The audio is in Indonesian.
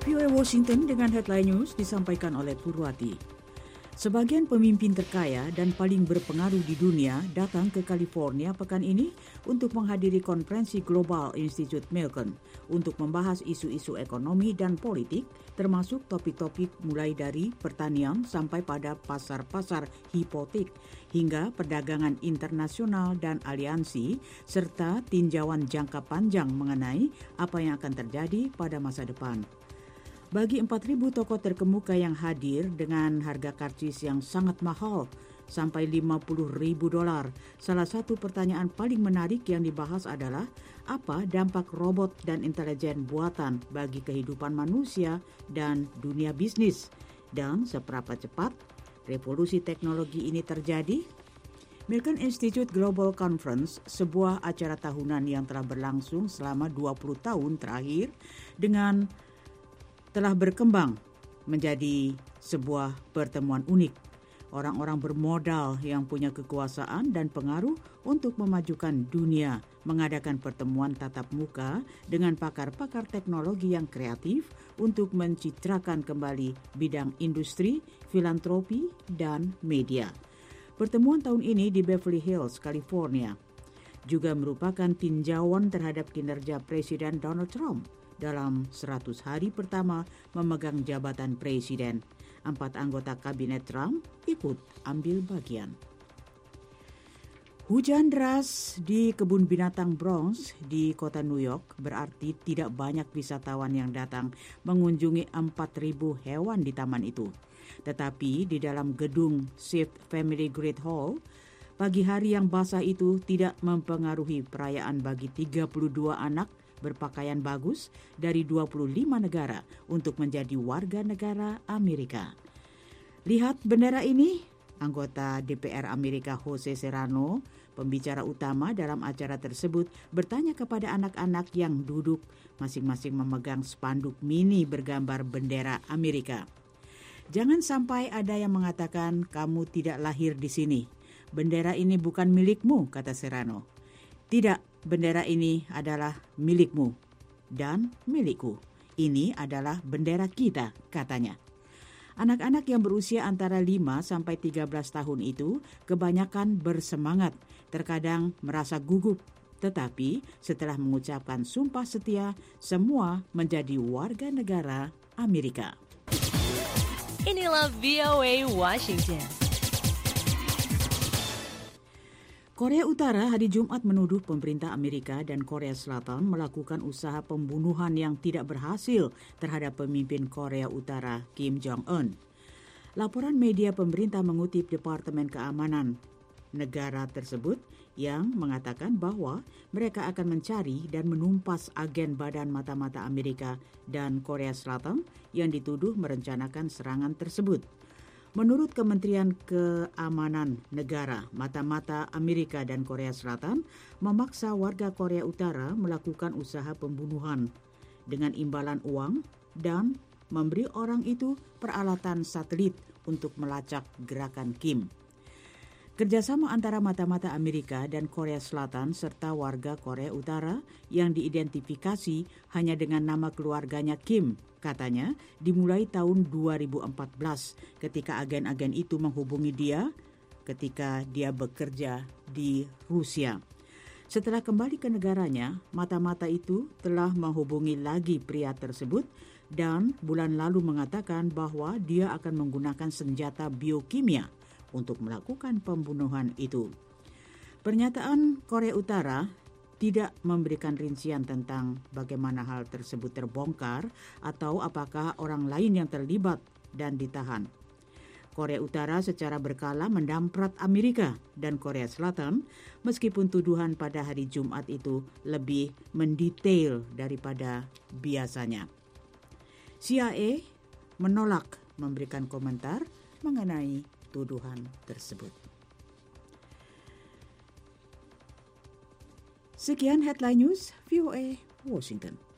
VOA Washington dengan headline news disampaikan oleh Purwati. Sebagian pemimpin terkaya dan paling berpengaruh di dunia datang ke California pekan ini untuk menghadiri konferensi Global Institute Milken untuk membahas isu-isu ekonomi dan politik, termasuk topik-topik mulai dari pertanian sampai pada pasar-pasar hipotek hingga perdagangan internasional dan aliansi, serta tinjauan jangka panjang mengenai apa yang akan terjadi pada masa depan. Bagi 4.000 tokoh terkemuka yang hadir dengan harga karcis yang sangat mahal, sampai $50.000, salah satu pertanyaan paling menarik yang dibahas adalah apa dampak robot dan intelijen buatan bagi kehidupan manusia dan dunia bisnis, dan seberapa cepat revolusi teknologi ini terjadi. Milken Institute Global Conference, sebuah acara tahunan yang telah berlangsung selama 20 tahun terakhir telah berkembang menjadi sebuah pertemuan unik. Orang-orang bermodal yang punya kekuasaan dan pengaruh untuk memajukan dunia mengadakan pertemuan tatap muka dengan pakar-pakar teknologi yang kreatif untuk mencitrakan kembali bidang industri, filantropi, dan media. Pertemuan tahun ini di Beverly Hills, California, juga merupakan tinjauan terhadap kinerja Presiden Donald Trump dalam 100 hari pertama memegang jabatan presiden. 4 anggota kabinet Trump ikut ambil bagian. Hujan deras di kebun binatang Bronx di kota New York berarti tidak banyak wisatawan yang datang mengunjungi 4.000 hewan di taman itu. Tetapi di dalam gedung Swift Family Great Hall, pagi hari yang basah itu tidak mempengaruhi perayaan bagi 32 anak berpakaian bagus dari 25 negara untuk menjadi warga negara Amerika. Lihat bendera ini, anggota DPR Amerika Jose Serrano, pembicara utama dalam acara tersebut, bertanya kepada anak-anak yang duduk masing-masing memegang spanduk mini bergambar bendera Amerika. Jangan sampai ada yang mengatakan kamu tidak lahir di sini. Bendera ini bukan milikmu, kata Serrano. Tidak, bendera ini adalah milikmu dan milikku. Ini adalah bendera kita, katanya. Anak-anak yang berusia antara 5 sampai 13 tahun itu kebanyakan bersemangat, terkadang merasa gugup. Tetapi setelah mengucapkan sumpah setia, semua menjadi warga negara Amerika. Inilah VOA Washington. Korea Utara hari Jumat menuduh pemerintah Amerika dan Korea Selatan melakukan usaha pembunuhan yang tidak berhasil terhadap pemimpin Korea Utara Kim Jong-un. Laporan media pemerintah mengutip Departemen Keamanan negara tersebut yang mengatakan bahwa mereka akan mencari dan menumpas agen Badan Mata-Mata Amerika dan Korea Selatan yang dituduh merencanakan serangan tersebut. Menurut Kementerian Keamanan Negara, mata-mata Amerika dan Korea Selatan memaksa warga Korea Utara melakukan usaha pembunuhan dengan imbalan uang dan memberi orang itu peralatan satelit untuk melacak gerakan Kim. Kerjasama antara mata-mata Amerika dan Korea Selatan serta warga Korea Utara yang diidentifikasi hanya dengan nama keluarganya Kim, katanya dimulai tahun 2014 ketika agen-agen itu menghubungi dia ketika dia bekerja di Rusia. Setelah kembali ke negaranya, mata-mata itu telah menghubungi lagi pria tersebut dan bulan lalu mengatakan bahwa dia akan menggunakan senjata biokimia untuk melakukan pembunuhan itu. Pernyataan Korea Utara tidak memberikan rincian tentang bagaimana hal tersebut terbongkar atau apakah orang lain yang terlibat dan ditahan. Korea Utara secara berkala mendamprat Amerika dan Korea Selatan meskipun tuduhan pada hari Jumat itu lebih mendetail daripada biasanya. CIA menolak memberikan komentar mengenai tuduhan tersebut. Sekian headline news VOA Washington.